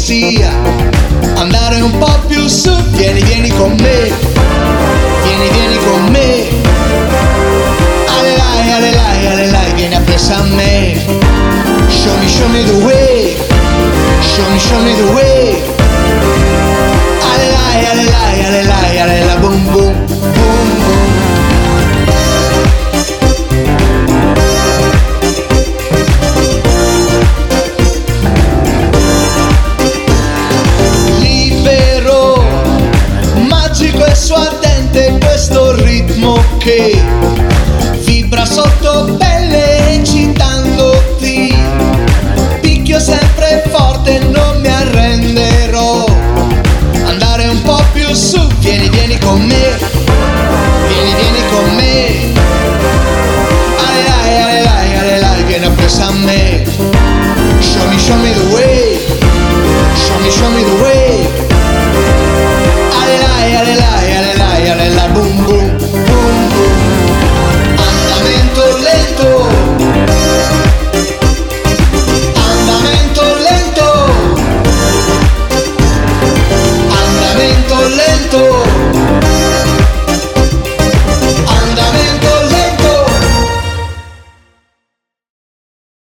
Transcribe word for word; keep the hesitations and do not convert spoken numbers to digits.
sia. Andare un po' più su, vieni, vieni con me. Vieni, vieni con me. Alelai, alelai, alelai, vieni appresso a me. Show me, show me the way. Show me, show me the way. Alelai, alelai, alelai, alelai, boom, boom, boom, boom. Libero, magico e suadente questo ritmo che vibra sotto pelle eccitandoti. Picchio sempre forte, non mi arrenderò. Andare un po' più su, vieni, vieni con me.